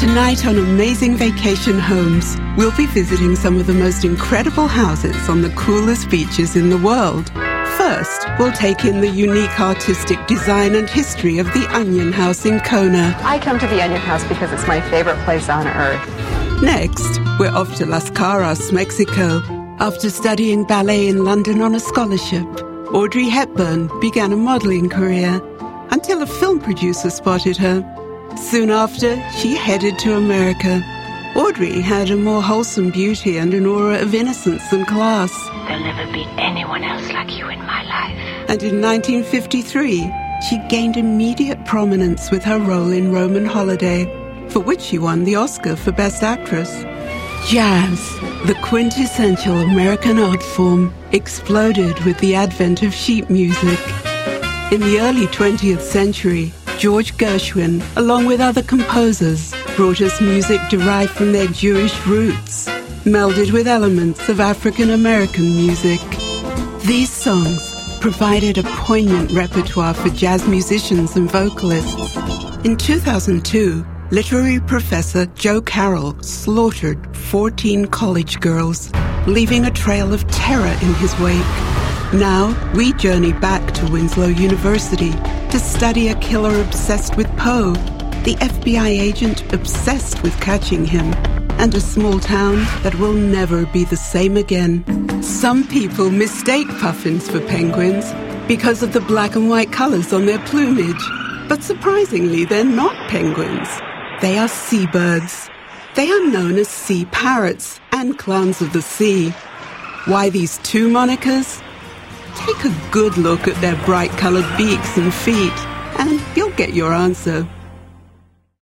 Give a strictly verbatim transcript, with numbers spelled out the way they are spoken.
Tonight on Amazing Vacation Homes, we'll be visiting some of the most incredible houses on the coolest beaches in the world. First, we'll take in the unique artistic design and history of the Onion House in Kona. I come to the Onion House because it's my favorite place on earth. Next, we're off to Las Caras, Mexico. After studying ballet in London on a scholarship, Audrey Hepburn began a modeling career until a film producer spotted her. Soon after, she headed to America. Audrey had a more wholesome beauty and an aura of innocence and class. There'll never be anyone else like you in my life. And in nineteen fifty-three, she gained immediate prominence with her role in Roman Holiday, for which she won the Oscar for Best Actress. Jazz, the quintessential American art form, exploded with the advent of sheet music. In the early twentieth century, George Gershwin, along with other composers, brought us music derived from their Jewish roots, melded with elements of African American music. These songs provided a poignant repertoire for jazz musicians and vocalists. In two thousand two, literary professor Joe Carroll slaughtered fourteen college girls, leaving a trail of terror in his wake. Now, we journey back to Winslow University to study a killer obsessed with Poe, the F B I agent obsessed with catching him, and a small town that will never be the same again. Some people mistake puffins for penguins because of the black and white colors on their plumage. But surprisingly, they're not penguins. They are seabirds. They are known as sea parrots and clowns of the sea. Why these two monikers? Take a good look at their bright-colored beaks and feet, and you'll get your answer.